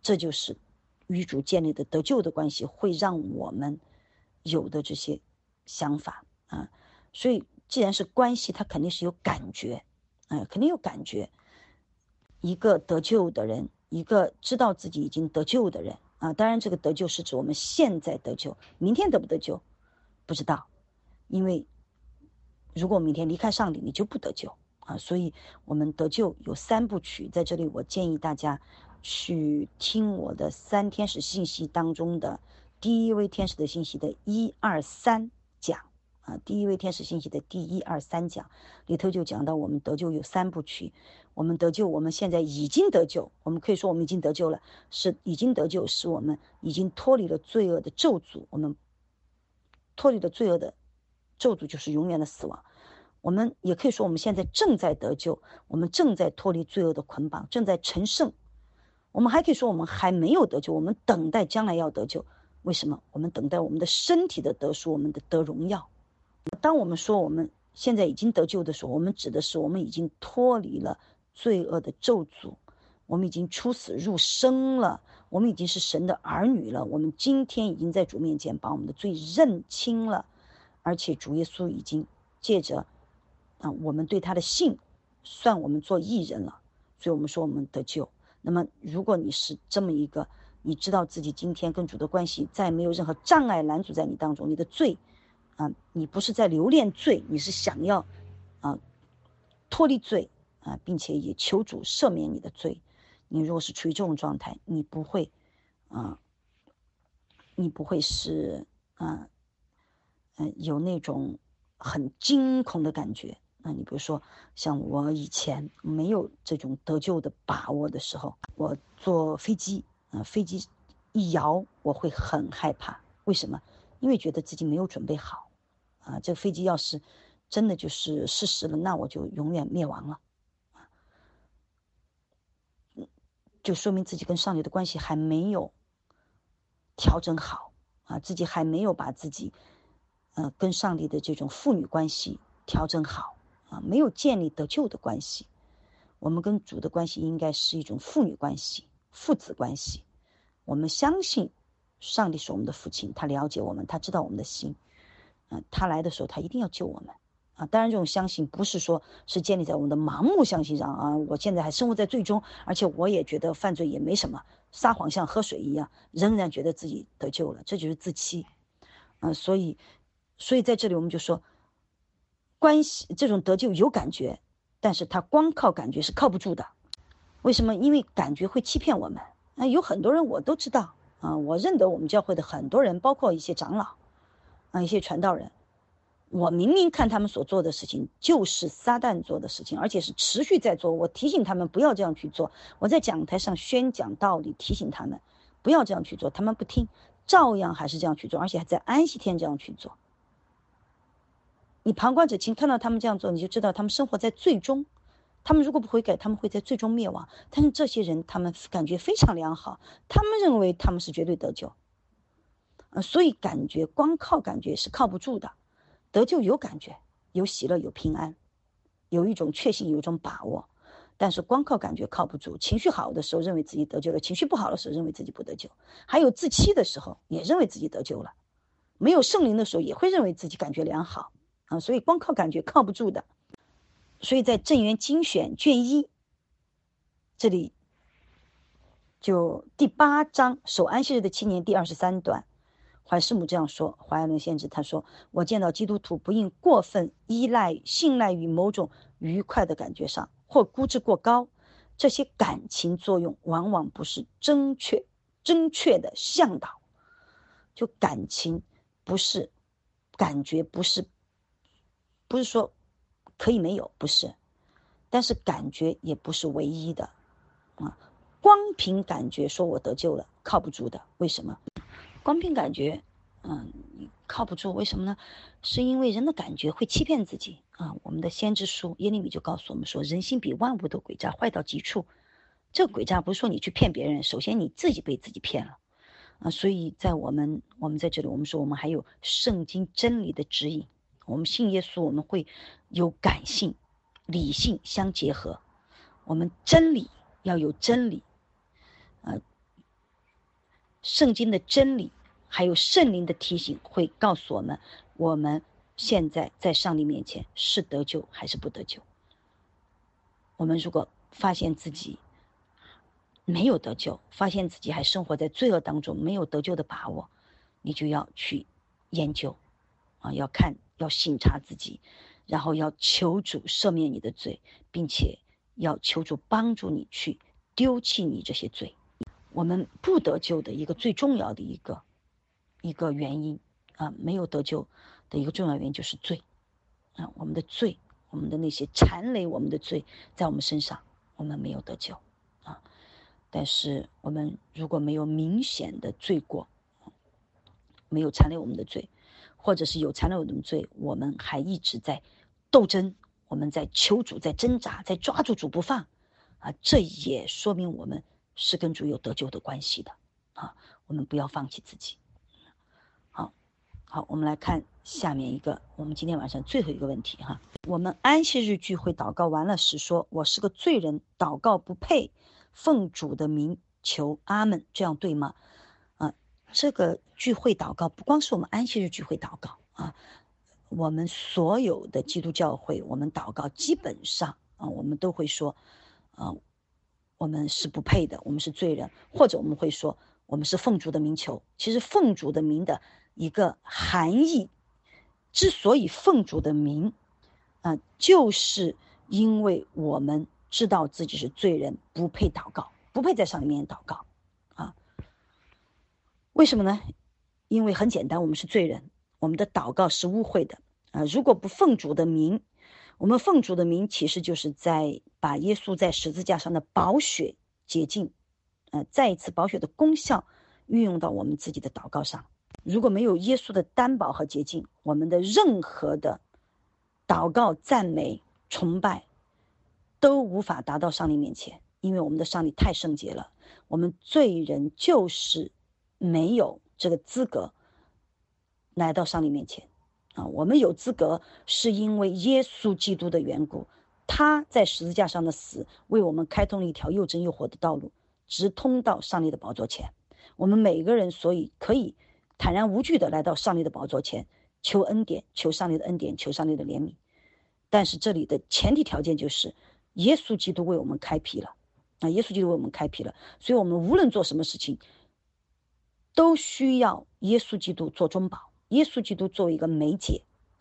这就是与主建立的得救的关系，会让我们有的这些想法啊。所以既然是关系，它肯定是有感觉，啊，肯定有感觉。一个得救的人，一个知道自己已经得救的人啊，当然这个得救是指我们现在得救，明天得不得救不知道，因为如果明天离开上帝，你就不得救啊。所以我们得救有三部曲，在这里我建议大家去听我的三天使信息当中的第一位天使的信息的一二三讲啊，第一位天使信息的第一二三讲里头就讲到我们得救有三部曲。我们得救，我们现在已经得救，我们可以说我们已经得救了，是已经得救，是我们已经脱离了罪恶的咒诅，我们脱离了罪恶的咒诅就是永远的死亡。我们也可以说我们现在正在得救，我们正在脱离罪恶的捆绑，正在成圣。我们还可以说我们还没有得救，我们等待将来要得救。为什么？我们等待我们的身体的得赎，我们的得荣耀。当我们说我们现在已经得救的时候，我们指的是我们已经脱离了罪恶的咒诅，我们已经出死入生了，我们已经是神的儿女了，我们今天已经在主面前把我们的罪认清了，而且主耶稣已经借着、啊、我们对他的信算我们做义人了，所以我们说我们得救。那么如果你是这么一个，你知道自己今天跟主的关系再没有任何障碍拦阻在你当中，你的罪啊，你不是在留恋罪，你是想要啊脱离罪啊，并且也求主赦免你的罪。你如果是处于这种状态，你不会啊，你不会是啊，嗯、呃，有那种很惊恐的感觉。那你比如说，像我以前没有这种得救的把握的时候，我坐飞机啊，飞机一摇，我会很害怕。为什么？因为觉得自己没有准备好啊，这个飞机要是真的就是失事了，那我就永远灭亡了。就说明自己跟上帝的关系还没有调整好啊，自己还没有把自己呃跟上帝的这种父女关系调整好啊，没有建立得救的关系。我们跟主的关系应该是一种父女关系、父子关系。我们相信上帝是我们的父亲，他了解我们，他知道我们的心，啊，他来的时候他一定要救我们。啊，当然这种相信不是说是建立在我们的盲目相信上啊，我现在还生活在罪中，而且我也觉得犯罪也没什么，撒谎像喝水一样，仍然觉得自己得救了，这就是自欺。啊，所以所以在这里我们就说，关系这种得救有感觉，但是他光靠感觉是靠不住的。为什么？因为感觉会欺骗我们。啊，有很多人我都知道啊，我认得我们教会的很多人，包括一些长老啊，一些传道人，我明明看他们所做的事情就是撒旦做的事情，而且是持续在做。我提醒他们不要这样去做，我在讲台上宣讲道理，提醒他们不要这样去做，他们不听，照样还是这样去做，而且还在安息天这样去做。你旁观者清，看到他们这样做，你就知道他们生活在罪中。他们如果不悔改，他们会在最终灭亡。但是这些人他们感觉非常良好，他们认为他们是绝对得救、呃、所以感觉光靠感觉是靠不住的。得救有感觉，有喜乐，有平安，有一种确信，有一种把握，但是光靠感觉靠不住。情绪好的时候认为自己得救了，情绪不好的时候认为自己不得救，还有自欺的时候也认为自己得救了，没有圣灵的时候也会认为自己感觉良好、啊、所以光靠感觉靠不住的。所以在正言精选卷一这里，就第八章守安息日的七年第二十三段，怀师母这样说，怀爱伦先知他说，我见到基督徒不应过分依赖信赖于某种愉快的感觉上，或估值过高，这些感情作用往往不是正确正确的向导。就感情不是感觉，不是不是说可以没有，不是，但是感觉也不是唯一的啊。光凭感觉说我得救了，靠不住的。为什么？光凭感觉嗯，靠不住。为什么呢？是因为人的感觉会欺骗自己啊。我们的先知书耶利米就告诉我们说，人心比万物都诡诈，坏到极处。这个诡诈不是说你去骗别人，首先你自己被自己骗了啊。所以在我们我们在这里，我们说我们还有圣经真理的指引。我们信耶稣，我们会有感性理性相结合，我们真理要有真理、呃、 圣经的真理还有圣灵的提醒会告诉我们，我们现在在上帝面前是得救还是不得救。我们如果发现自己没有得救，发现自己还生活在罪恶当中，没有得救的把握，你就要去研究啊，要看，要省察自己，然后要求主赦免你的罪，并且要求主帮助你去丢弃你这些罪。我们不得救的一个最重要的一个一个原因啊，没有得救的一个重要原因就是罪啊，我们的罪，我们的那些缠累我们的罪在我们身上，我们没有得救啊。但是我们如果没有明显的罪过，没有缠累我们的罪，或者是有缠累我们的罪，我们还一直在斗争，我们在求主，在挣扎，在抓住主不放啊，这也说明我们是跟主有得救的关系的啊，我们不要放弃自己。好，好，我们来看下面一个，我们今天晚上最后一个问题哈。我们安息日聚会祷告完了时说，我是个罪人，祷告不配，奉主的名求阿们，这样对吗？啊，这个聚会祷告不光是我们安息日聚会祷告啊，我们所有的基督教会，我们祷告基本上啊，我们都会说，啊，我们是不配的，我们是罪人，或者我们会说我们是奉主的名求。其实奉主的名的一个含义，之所以奉主的名啊，就是因为我们知道自己是罪人，不配祷告，不配在上帝面前祷告啊。为什么呢？因为很简单，我们是罪人，我们的祷告是污秽的啊。如果不奉主的名，我们奉主的名其实就是在把耶稣在十字架上的宝血洁净，呃，再一次宝血的功效运用到我们自己的祷告上。如果没有耶稣的担保和洁净，我们的任何的祷告、赞美、崇拜都无法达到上帝面前，因为我们的上帝太圣洁了，我们罪人就是没有这个资格来到上帝面前啊。我们有资格是因为耶稣基督的缘故，他在十字架上的死为我们开通了一条又真又活的道路，直通到上帝的宝座前。我们每个人所以可以坦然无惧的来到上帝的宝座前，求恩典，求上帝的恩典，求上帝的怜悯。但是这里的前提条件就是耶稣基督为我们开辟了啊，耶稣基督为我们开辟了，所以我们无论做什么事情都需要耶稣基督做中保，耶稣基督作为一个媒介。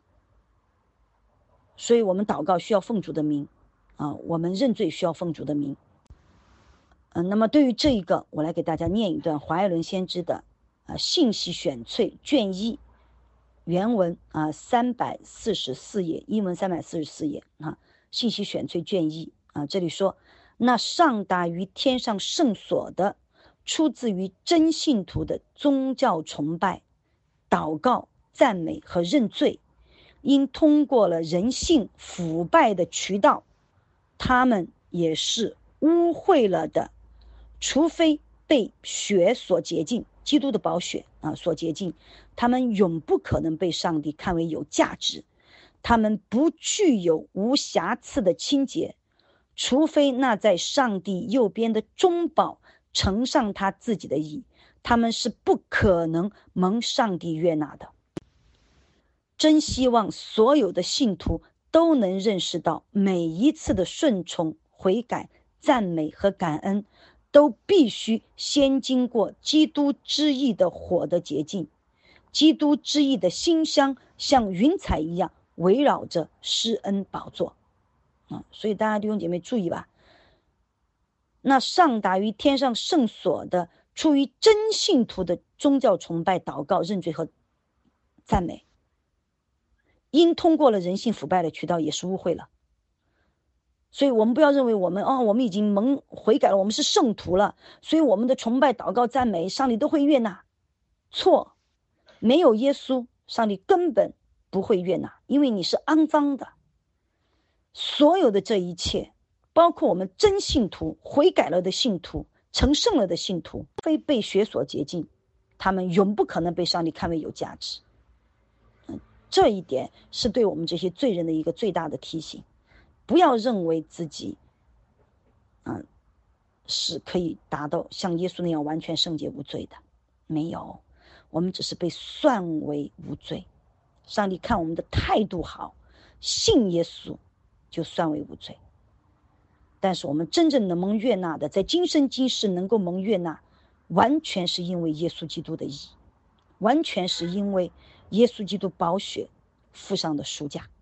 所以我们祷告需要奉主的名啊，我们认罪需要奉主的名。嗯、呃，那么对于这一个，我来给大家念一段华爱伦先知的啊信息选粹卷一原文啊三百四十四页，英文三百四十四页啊，信息选粹卷一啊，这里说，那上达于天上圣所的，出自于真信徒的宗教崇拜、祷告、赞美和认罪，因通过了人性腐败的渠道，他们也是污秽了的，除非被血所洁净，基督的宝血啊所洁净，他们永不可能被上帝看为有价值，他们不具有无瑕疵的清洁，除非那在上帝右边的中保承上他自己的义，他们是不可能蒙上帝悦纳的。真希望所有的信徒都能认识到，每一次的顺从、悔改、赞美和感恩都必须先经过基督之义的火的洁净。基督之义的馨香像云彩一样围绕着施恩宝座啊！所以大家弟兄姐妹注意吧，那上达于天上圣所的，出于真信徒的宗教崇拜、祷告、认罪和赞美，因通过了人性腐败的渠道，也是污秽了。所以我们不要认为我们哦，我们已经蒙悔改了，我们是圣徒了，所以我们的崇拜、祷告、赞美，上帝都会悦纳。错，没有耶稣，上帝根本不会悦纳，因为你是肮脏的。所有的这一切，包括我们真信徒、悔改了的信徒、成圣了的信徒，非被血所洁净，他们永不可能被上帝看为有价值。嗯，这一点是对我们这些罪人的一个最大的提醒。不要认为自己嗯，是可以达到像耶稣那样完全圣洁无罪的没有，我们只是被算为无罪。上帝看我们的态度好，信耶稣就算为无罪。但是我们真正能蒙悦纳的，在今生今世能够蒙悦纳，完全是因为耶稣基督的义，完全是因为耶稣基督宝血付上的赎价。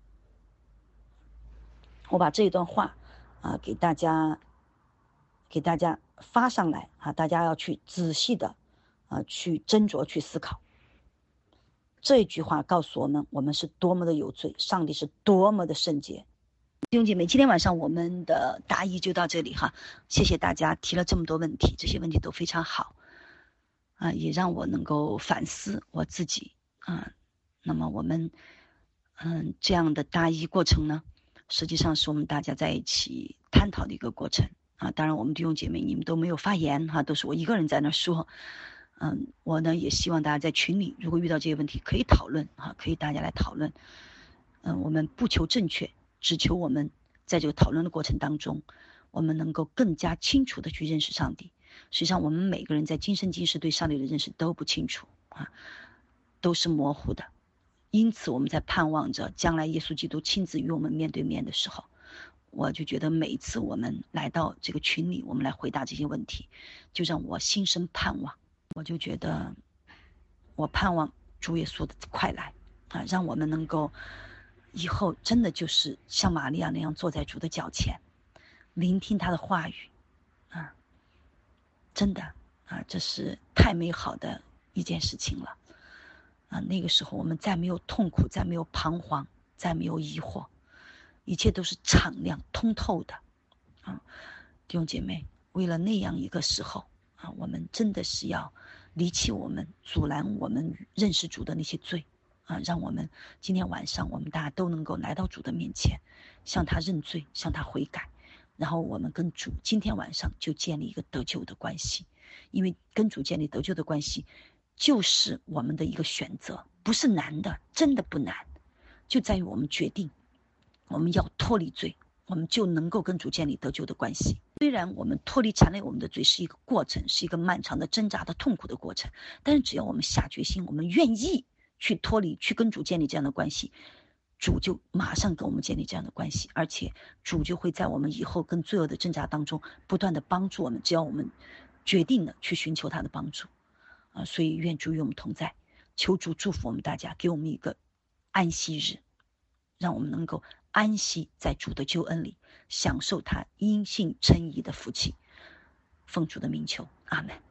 我把这一段话啊给大家给大家发上来啊，大家要去仔细的啊去斟酌去思考。这一句话告诉我们，我们是多么的有罪，上帝是多么的圣洁。弟兄姐妹，今天晚上我们的答疑就到这里哈，谢谢大家提了这么多问题，这些问题都非常好啊，也让我能够反思我自己啊。那么我们嗯这样的答疑过程呢，实际上是我们大家在一起探讨的一个过程啊。当然我们弟兄姐妹你们都没有发言哈，都是我一个人在那说。嗯，我呢也希望大家在群里，如果遇到这些问题可以讨论哈，可以大家来讨论。嗯，我们不求正确，只求我们在这个讨论的过程当中，我们能够更加清楚的去认识上帝。实际上我们每个人在今生今世对上帝的认识都不清楚啊，都是模糊的。因此我们在盼望着将来耶稣基督亲自与我们面对面的时候，我就觉得每一次我们来到这个群里，我们来回答这些问题，就让我心生盼望。我就觉得我盼望主耶稣的快来啊，让我们能够以后真的就是像玛利亚那样坐在主的脚前，聆听他的话语啊，真的啊，这是太美好的一件事情了啊！那个时候我们再没有痛苦，再没有彷徨，再没有疑惑，一切都是敞亮通透的啊！弟兄姐妹，为了那样一个时候啊，我们真的是要离弃我们阻拦我们认识主的那些罪啊，让我们今天晚上我们大家都能够来到主的面前，向他认罪，向他悔改，然后我们跟主今天晚上就建立一个得救的关系。因为跟主建立得救的关系就是我们的一个选择，不是难的，真的不难，就在于我们决定我们要脱离罪，我们就能够跟主建立得救的关系。虽然我们脱离缠累我们的罪是一个过程，是一个漫长的挣扎的痛苦的过程，但是只要我们下决心，我们愿意去脱离，去跟主建立这样的关系，主就马上跟我们建立这样的关系，而且主就会在我们以后跟罪恶的挣扎当中不断的帮助我们，只要我们决定了去寻求他的帮助啊。所以愿主与我们同在，求主祝福我们大家，给我们一个安息日，让我们能够安息在主的救恩里，享受他因信称义的福气。奉主的名求，阿们。